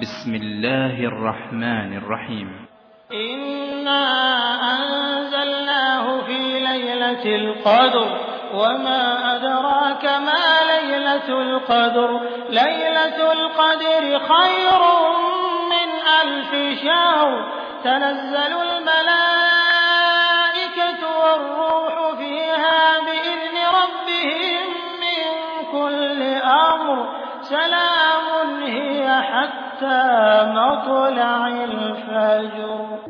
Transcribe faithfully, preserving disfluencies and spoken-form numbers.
بسم الله الرحمن الرحيم إنا أنزلناه في ليلة القدر وما أدراك ما ليلة القدر ليلة القدر خير من ألف شهر تنزل الملائكة والروح فيها بإذن ربهم من كل أمر سلام هي حتى مطلع الفجر.